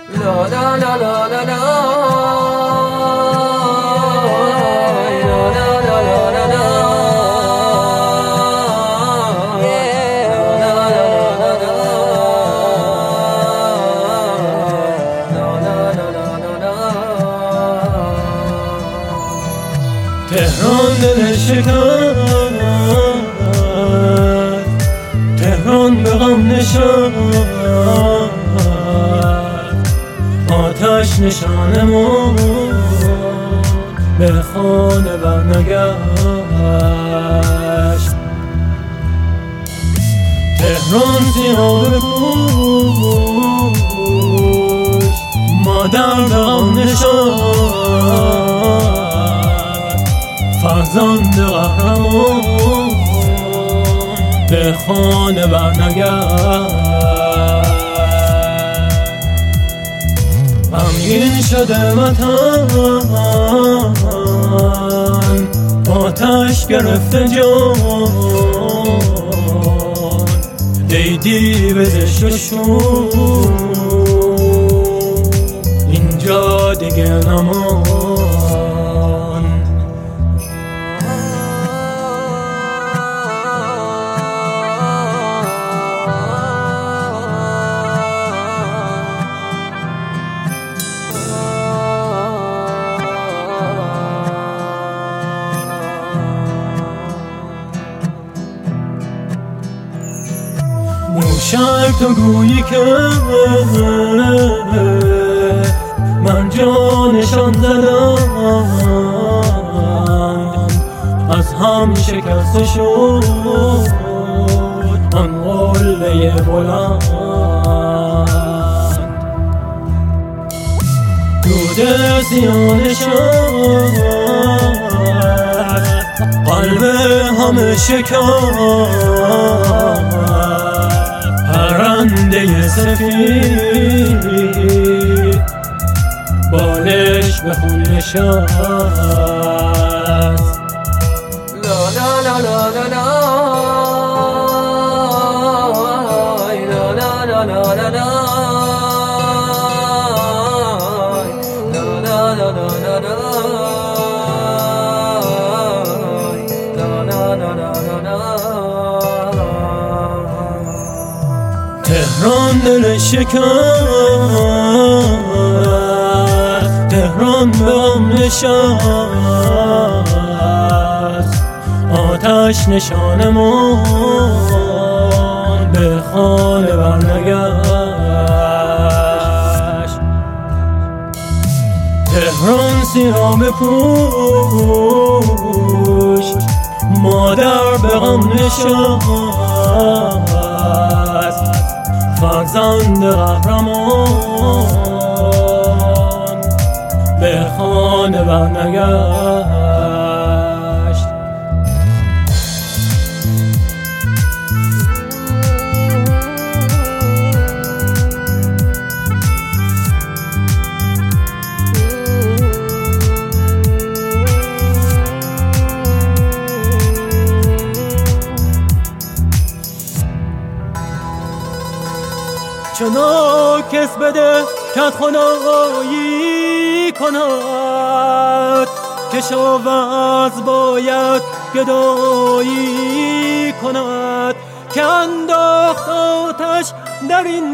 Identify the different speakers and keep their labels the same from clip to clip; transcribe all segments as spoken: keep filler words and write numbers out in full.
Speaker 1: لا لا لا لا لا لا
Speaker 2: تهران دل شکن، تهران به غم نشان، آتش نشانمون به خانه برنگشت. تهران زیاد پوش، مادر به غم نشان، فرزند قهرمان به خانه برنگشت. غمگین شده وطن، آتش گرفته جان، دیدی به زشتشون اینجا دیگه نمان. موشک تو گویی که من جانشان زدم، از هم شکسته شد آن قله بلند. دود زیانشان قلب همه شکست، پرنده سفید بالش به خون نشست.
Speaker 1: لا لا لا لا لا لا لا لا لا لا لا
Speaker 2: تهران دل شکن، تهران به غم نشست، آتش نشانمون به خانه برنگشت. تهران سیاه پوش، مادر به غم نشست، فرزند قهرمان به خانه برنگشت. چنان کس بده کت خدایی کند، کشاورز باید گدایی کند، که انداخت آتش در این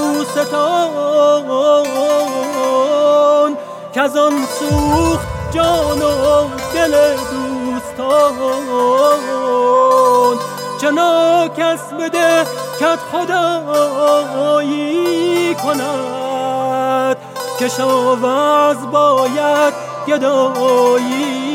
Speaker 2: بوستان، که از آن سوخت جان و دل دوستان. چنان کس بده کت خدایی کند، کشاورز باید گدایی